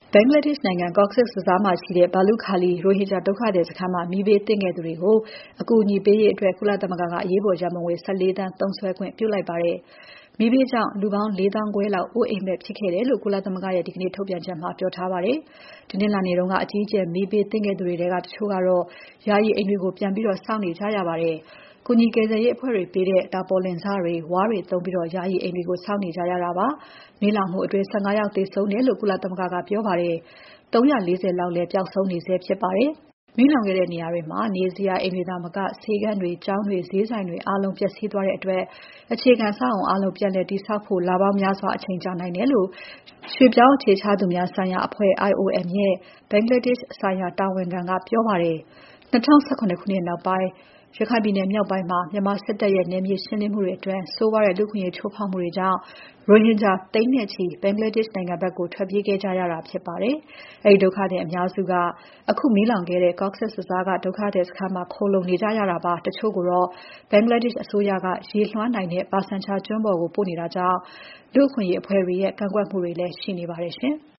ဘင်္ဂလားဒေ့ရှ်နိုင်ငံ Cox's Bazar မှာရှိတဲ့ ဘာလုခါလီ ရိုဟင်ဂျာဒုက္ခသည်စခန်းမှာ မီးဘေးသင့်ခဲ့သူတွေကို အကူအညီပေးရေးအတွက် ကုလသမဂ္ဂက အရေးပေါ်ရန်ပုံငွေ 14 သန်းသုံးစွဲခွင့်ပြုလိုက်ပါတယ်။ မီးဘေးကြောင့် လူပေါင်း ၄ သောင်းခွဲလောက် အိုးအိမ်မဲ့ဖြစ်ခဲ့တယ်လို့ ကုလသမဂ္ဂရဲ့ ဒီနေ့ထုတ်ပြန်ချက်မှာ ပြောထားပါတယ်။ တနင်္လာနေ့က အကြီးအကျယ်မီးဘေးသင့်ခဲ့သူတွေထဲက တချို့ကတော့ ယာယီအိမ်တွေကို ပြန်ဆောက်နေကြရပါတယ်။ ကူညီကယ်ဆယ်ရေးအဖွဲ့တွေပေးတဲ့ တာပေါ်လင်စတွေ၊ ဝါးတွေသုံးပြီး ယာယီအိမ်တွေကို ဆောက်နေကြရတာပါ။ မီးလောင်မှုအတွင်း ၁၅ ယောက်သေဆုံးတယ်လို့ ကုလသမဂ္ဂကပြောပါတယ်။ ၃၄၀ လောက်လည်း ပျောက်ဆုံးနေဆဲဖြစ်ပါတယ်။ မီးလောင်ခဲ့တဲ့နေရာတွေမှာ နေစရာအိမ်တွေသာမက ဆေးခန်းတွေ၊ ကျောင်းတွေ၊ ဈေးဆိုင်တွေအားလုံး ပျက်စီးသွားတဲ့အတွက် အခြေခံအဆောက်အအုံအားလုံး ပြန်လည်တည်ဆောက်ဖို့ လပေါင်းများစွာ အချိန်ကြာနိုင်တယ်လို့ ရွှေ့ပြောင်းအခြေချသူများဆိုင်ရာအဖွဲ့ IOM ရဲ့ ဘင်္ဂလားဒေ့ရှ်ဆိုင်ရာတာဝန်ခံက ပြောပါတယ်။ ၂၀၁၇ ခုနှစ်နောက်ပိုင်း ရခိုင်ပြည်နယ်မြောက်ပိုင်းမှာ မြန်မာစစ်တပ်ရဲ့ နယ်မြေရှင်းလင်းမှုတွေအတွင်း ဆိုးဝါးတဲ့လူ့အခွင့်အရေးချိုးဖောက်မှုတွေကြောင့် ရိုဟင်ဂျာသိန်းနဲ့ချီ ဘင်္ဂလားဒေ့ရှ်နိုင်ငံဘက်ကို ထွက်ပြေးခဲ့ကြရတာဖြစ်ပါတယ်။ အဲဒီဒုက္ခသည်အများစုက အခုမီးလောင်ခဲ့တဲ့ Cox's Bazar က ဒုက္ခသည်စခန်းမှာ ခိုလှုံနေကြရတာပါ။ တချို့ကိုတော့ ဘင်္ဂလားဒေ့ရှ်အစိုးရက ရေလွှမ်းနိုင်တဲ့ ဘာဆန်ချာကျွန်းပေါ်ကို ပို့နေတာကြောင့် လူ့အခွင့်အရေးအဖွဲ့တွေရဲ့ ကန့်ကွက်မှုတွေလည်း ရှိနေပါတယ်ရှင်။